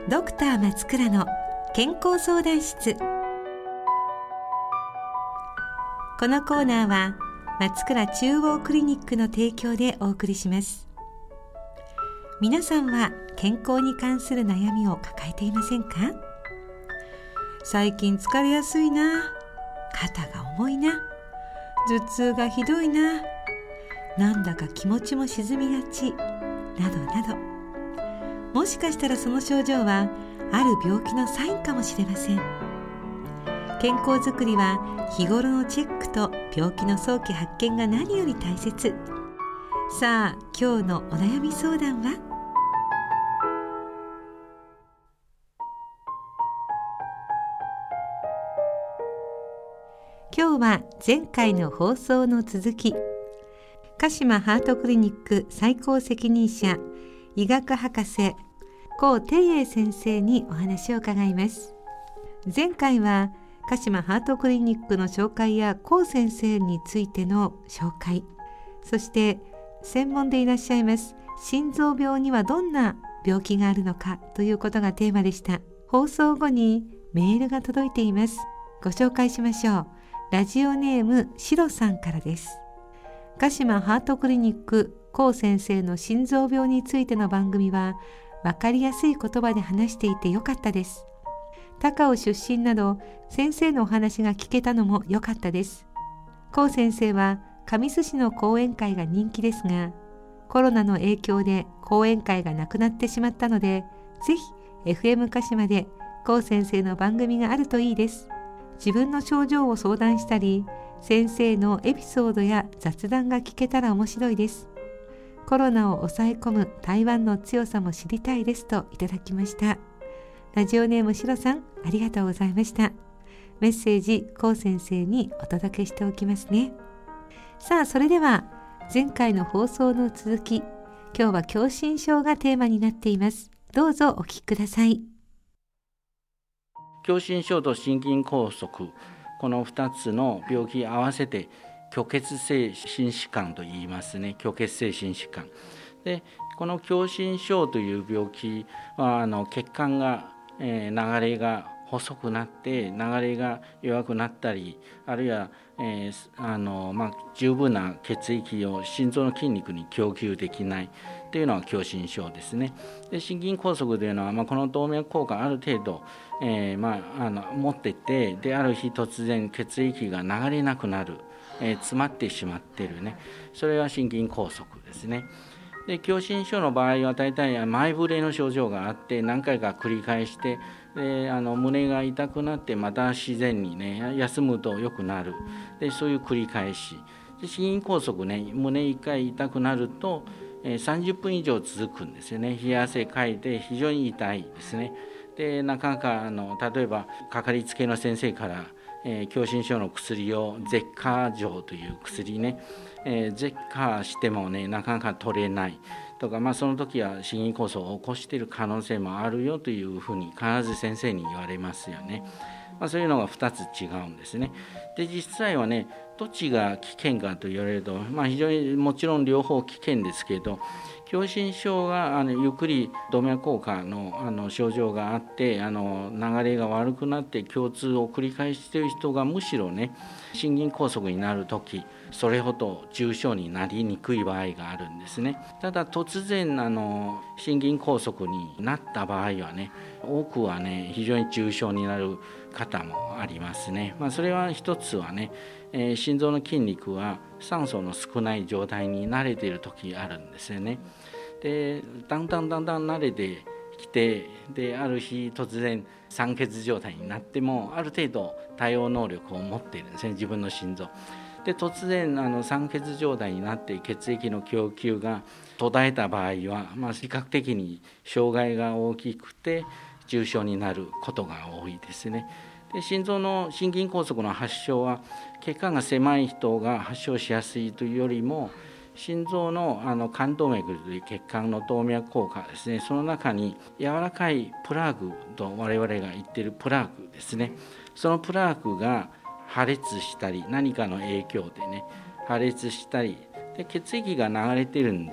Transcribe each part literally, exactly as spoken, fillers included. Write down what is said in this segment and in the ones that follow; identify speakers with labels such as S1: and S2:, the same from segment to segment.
S1: ドクター松倉の健康相談室。このコーナーは松倉中央クリニックの提供でお送りします。皆さんは健康に関する悩みを抱えていませんか？最近疲れやすいな、肩が重いな、頭痛がひどいな、なんだか気持ちも沈みがち、などなど。もしかしたらその症状はある病気のサインかもしれません。健康づくりは日頃のチェックと病気の早期発見が何より大切。さあ、今日のお悩み相談は？今日は前回の放送の続き、鹿島ハートクリニック最高責任者医学博士高貞英先生にお話を伺います。前回は鹿島ハートクリニックの紹介や高先生についての紹介、そして専門でいらっしゃいます心臓病にはどんな病気があるのかということがテーマでした。放送後にメールが届いています。ご紹介しましょう。ラジオネームシロさんからです。鹿島ハートクリニック高先生の心臓病についての番組は分かりやすい言葉で話していてよかったです。高尾出身など先生のお話が聞けたのもよかったです。高先生は神栖市の講演会が人気ですが、コロナの影響で講演会がなくなってしまったので、ぜひ エフエム 鹿島で高先生の番組があるといいです。自分の症状を相談したり、先生のエピソードや雑談が聞けたら面白いです。コロナを抑え込む台湾の強さも知りたいですといただきました。ラジオネームシロさん、ありがとうございました。メッセージ高先生にお届けしておきますね。さあ、それでは前回の放送の続き、今日は狭心症がテーマになっています。どうぞお聞きください。
S2: 狭心症と心筋梗塞、このふたつの病気合わせて虚血性心疾患と言いますね。虚血性心疾患で、この狭心症という病気はあの血管が、えー、流れが細くなって流れが弱くなったり、あるいは、えーあのまあ、十分な血液を心臓の筋肉に供給できないというのは狭心症ですね。で、心筋梗塞というのは、まあ、この動脈硬化ある程度、えーまあ、あの持ってて、である日突然血液が流れなくなる、えー、詰まってしまっているね、それは心筋梗塞ですね。で、狭心症の場合は大体前触れの症状があって何回か繰り返して、であの胸が痛くなってまた自然にね休むと良くなる、でそういう繰り返しで、心筋梗塞ね、胸いっかい痛くなると、えー、さんじゅっぷん以上続くんですよね。冷や汗かいて非常に痛いですね。でなかなかあの例えばかかりつけの先生から、えー、狭心症の薬をゼッカー錠という薬ね、えー、ゼッカーしてもねなかなか取れないとか、まあ、その時は心筋梗塞を起こしている可能性もあるよというふうに必ず先生に言われますよね。まあ、そういうのがふたつ違うんですね。で、実際はね、どっちが危険かと言われると、まあ、非常にもちろん両方危険ですけど、狭心症があのゆっくり動脈硬化 の, あの症状があってあの流れが悪くなって胸痛を繰り返している人がむしろね、心筋梗塞になるときそれほど重症になりにくい場合があるんですね。ただ突然あの心筋梗塞になった場合はね、多くはね非常に重症になる方もありますね。まあ、それは一つはね、えー、心臓の筋肉は酸素の少ない状態に慣れている時あるんですよね。でだんだんだんだん慣れてきて、である日突然酸欠状態になってもある程度対応能力を持っているんですね、自分の心臓で。突然あの酸欠状態になって血液の供給が途絶えた場合は、まあ、比較的に障害が大きくて重症になることが多いですね。で心臓の心筋梗塞の発症は血管が狭い人が発症しやすいというよりも、心臓 の, あの冠動脈という血管の動脈硬化ですね、その中に柔らかいプラーグと我々が言っているプラーグですね、そのプラーグが破裂したり何かの影響でね破裂したりで血液が流れてるんで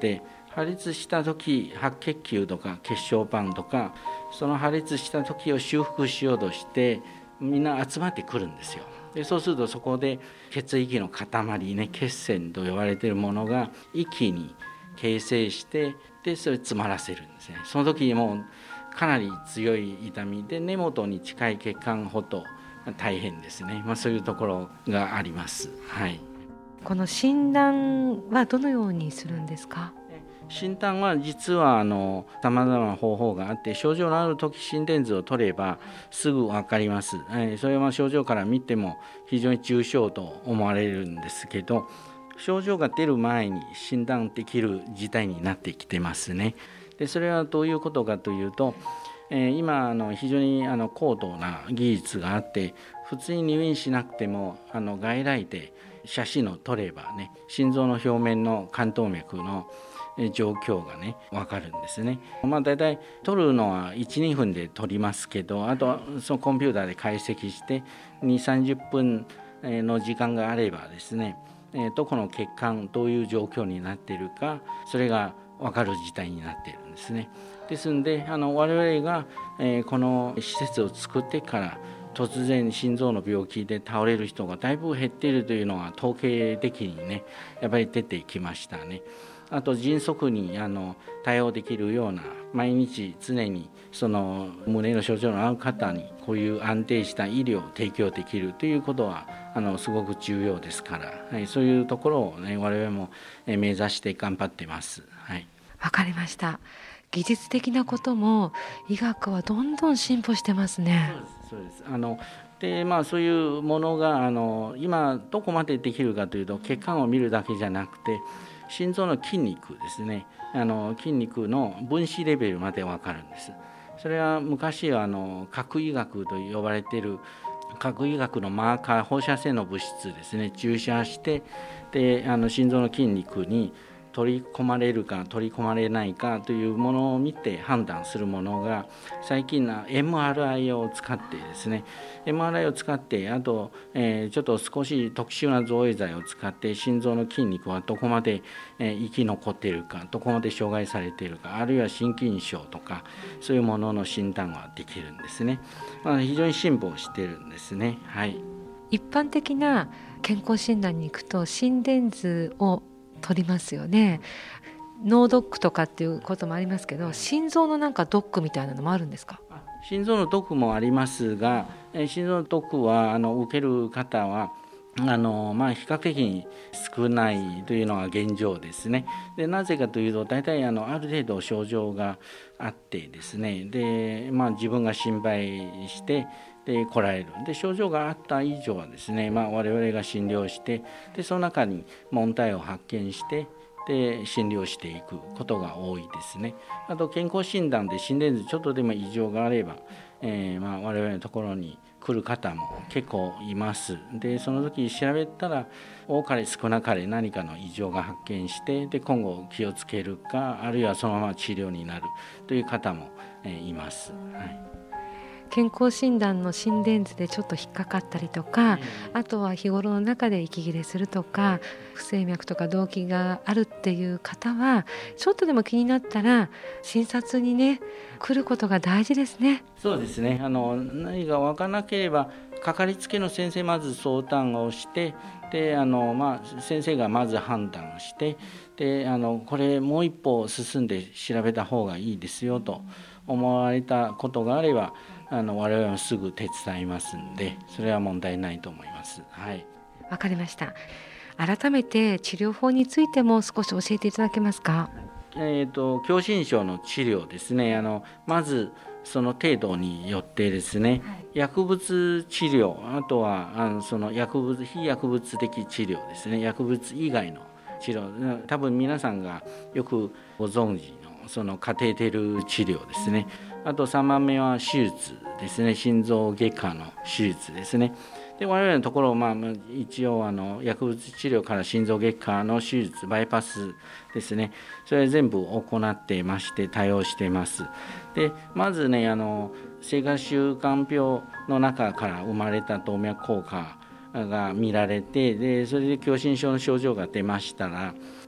S2: 破裂した時、白血球とか血小板とか、その破裂した時を修復しようとしてみんな集まってくるんですよ。でそうするとそこで血液の塊ね、血栓と呼ばれているものが一気に形成して、でそれ詰まらせるんですね。その時にもうかなり強い痛みで、根元に近い血管ほど大変ですね。まあ、そういうところがあります。はい、
S1: この診断はどのようにするんですか？
S2: 診断は実はあの様々な方法があって、症状のある時心電図を取ればすぐ分かります。それは症状から見ても非常に重症と思われるんですけど、症状が出る前に診断できる事態になってきてますね。でそれはどういうことかというと、今あの非常にあの高度な技術があって、普通に入院しなくてもあの外来で写真を撮ればね、心臓の表面の冠動脈の状況がね分かるんですね。まあだいたい撮るのはいち、にふんで撮りますけど、あとはそのコンピューターで解析してに、さんじゅっぷんの時間があればですね、どこの血管どういう状況になっているか、それが分かる事態になっているんですね。ですのであの我々が、えー、この施設を作ってから突然心臓の病気で倒れる人がだいぶ減っているというのは統計的にねやっぱり出てきましたね。あと迅速にあの対応できるような、毎日常にその胸の症状のある方にこういう安定した医療を提供できるということはあのすごく重要ですから、はい、そういうところを、ね、我々も目指して頑張ってます。はい、
S1: わかりました。技術的なことも医学はどんどん進歩してますね。
S2: そうです、そうです。あのでまあ、そういうものがあの今どこまでできるかというと、血管を見るだけじゃなくて心臓の筋肉ですね、あの筋肉の分子レベルまで分かるんです。それは昔はあの核医学と呼ばれている核医学のマーカー、放射性の物質ですね、注射してであの心臓の筋肉に取り込まれるか取り込まれないかというものを見て判断するものが、最近の エムアールアイ を使ってですね エムアールアイ を使って、あと、えー、ちょっと少し特殊な造影剤を使って心臓の筋肉はどこまで、えー、生き残っているか、どこまで障害されているか、あるいは心筋症とかそういうものの診断はできるんですね。まあ、非常に進歩しているんですね。はい、
S1: 一般的な健康診断に行くと心電図を取りますよね。脳ドックとかっていうこともありますけど、心臓のなんかドックみたいなのもあるんですか？
S2: 心臓のドックもありますが、心臓のドックはあの受ける方はあの、まあ、比較的少ないというのが現状ですね。でなぜかというと、大体あのある程度症状があってですね、で、まあ、自分が心配してで来られる。で症状があった以上はですね、まあ、我々が診療してでその中に問題を発見してで診療していくことが多いですね。あと健康診断で心電図ちょっとでも異常があれば、えーまあ、我々のところに来る方も結構います。でその時調べたら多かれ少なかれ何かの異常が発見してで今後気をつけるか、あるいはそのまま治療になるという方も、えー、います。はい、
S1: 健康診断の心電図でちょっと引っかかったりとか、あとは日頃の中で息切れするとか不整脈とか動悸があるっていう方は、ちょっとでも気になったら診察にね来ることが大事ですね。
S2: そうですね。あの何か分からなければかかりつけの先生まず相談をしてであの、まあ、先生がまず判断してであのこれもう一歩進んで調べた方がいいですよと思われたことがあれば、あの我々もすぐ手伝いますんで、それは問題ないと思います。はい、
S1: わかりました。改めて治療法についても少し教えていただけますか？
S2: えーと、狭心症の治療ですね。あのまずその程度によってですね、はい、薬物治療、あとはあのその薬物非薬物的治療ですね、薬物以外の治療、多分皆さんがよくご存知のそのカテーテル治療ですね。あとさんばんめは手術ですね、心臓外科の手術ですね。で我々のところ、まあ、一応あの薬物治療から心臓外科の手術、バイパスですね、それ全部行っていまして対応しています。でまずね、あの生活習慣病の中から生まれた動脈硬化が見られて、でそれで狭心症の症状が出ましたら、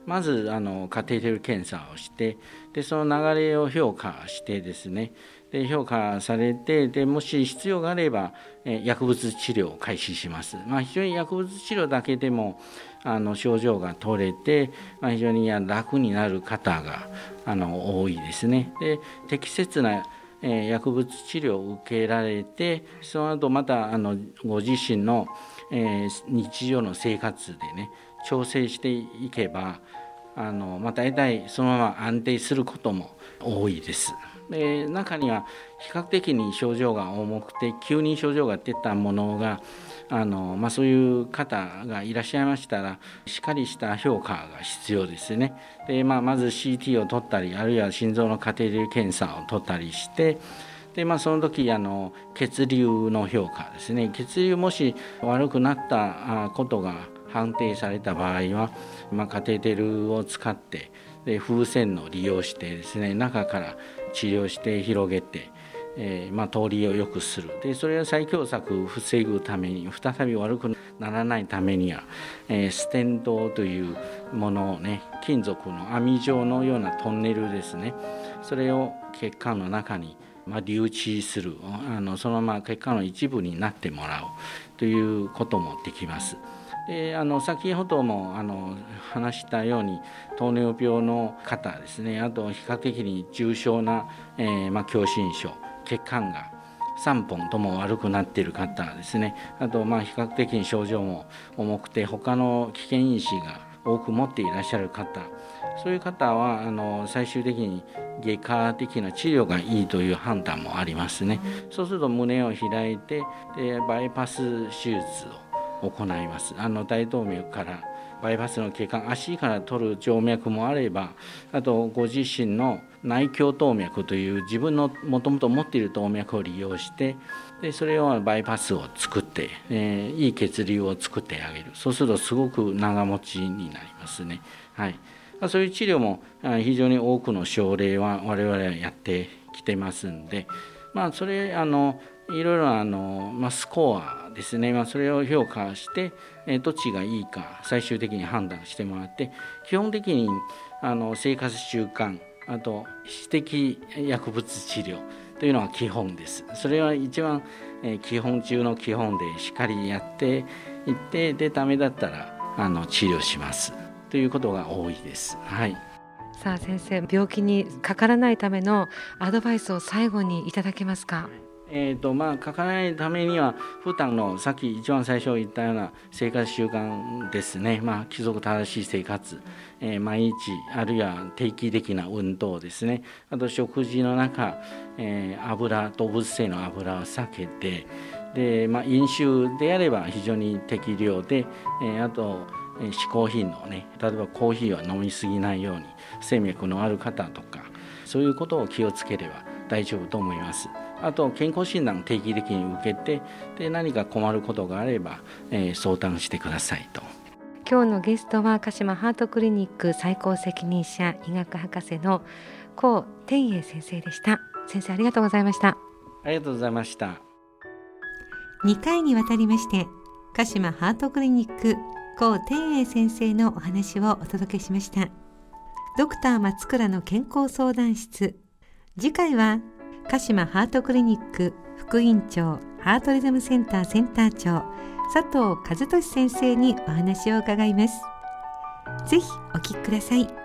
S2: まずあのカテーテル検査をして、でその流れを評価してですね、で評価されて、でもし必要があれば、えー、薬物治療を開始します。まあ、非常に薬物治療だけでもあの症状が取れて、まあ、非常に楽になる方があの多いですね。で適切なえー、薬物治療を受けられて、その後またあのご自身の、えー、日常の生活でね調整していけば、あのまあ、大体そのまま安定することも多いです。で中には比較的に症状が重くて急に症状が出たものがあの、まあ、そういう方がいらっしゃいましたら、しっかりした評価が必要ですね。で、まあ、まず シーティー を取ったり、あるいは心臓のカテーテル検査を取ったりして、で、まあ、その時あの血流の評価ですね。血流もし悪くなったことが判定された場合は、まあ、カテーテルを使ってで風船を利用してですね、中から治療して広げて、えーまあ、通りを良くする。でそれは再狭窄を防ぐために、再び悪くならないためには、えー、ステントというものをね、金属の網状のようなトンネルですね、それを血管の中に、まあ、留置する、あのそのまま血管の一部になってもらうということもできます。であの先ほどもあの話したように、糖尿病の方ですね、あと比較的に重症な、えーまあ、狭心症、血管がさんぽんとも悪くなっている方ですね、あとまあ比較的に症状も重くて他の危険因子が多く持っていらっしゃる方、そういう方はあの最終的に外科的な治療がいいという判断もありますね。そうすると胸を開いて、でバイパス手術を行います。あの大動脈からバイパスの血管、足から取る静脈もあれば、あとご自身の内胸動脈という自分のもともと持っている動脈を利用して、でそれをバイパスを作って、えー、いい血流を作ってあげる。そうするとすごく長持ちになりますね。はい、そういう治療も非常に多くの症例は我々はやってきてますんで、まあ、それあのいろいろあの、まあ、スコアですね、まあ、それを評価して、えどっちがいいか最終的に判断してもらって、基本的にあの生活習慣、あと私的薬物治療というのが基本です。それは一番、え基本中の基本でしっかりやっていって、でダメだったらあの治療しますということが多いです。はい。
S1: さあ先生、病気にかからないためのアドバイスを最後にいただけますか。
S2: えーとまあ、かからないためには普段のさっき一番最初言ったような生活習慣ですね、まあ、規則正しい生活、えー、毎日あるいは定期的な運動ですね、あと食事の中、えー、油動物性の油を避けて、で、まあ、飲酒であれば非常に適量で、えー、あと嗜好品のね、例えばコーヒーは飲みすぎないように、不整脈のある方とかそういうことを気をつければ大丈夫と思います。あと健康診断を定期的に受けて、で何か困ることがあれば、えー、相談してくださいと。
S1: 今日のゲストは鹿島ハートクリニック最高責任者医学博士の高天栄先生でした。先生、ありがとうございました。
S2: ありがとうございました。
S1: にかいにわたりまして鹿島ハートクリニック高天栄先生のお話をお届けしました。ドクター松倉の健康相談室、次回は鹿島ハートクリニック副院長、ハートリズムセンターセンター長佐藤和俊先生にお話を伺います。ぜひお聞きください。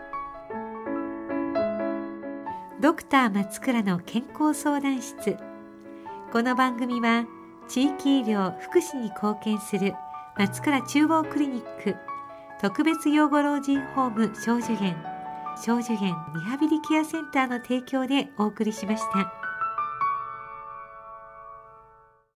S1: ドクター松倉の健康相談室。この番組は地域医療福祉に貢献する松倉中央クリニック特別養護老人ホーム小寿園小寿園リハビリケアセンターの提供でお送りしました。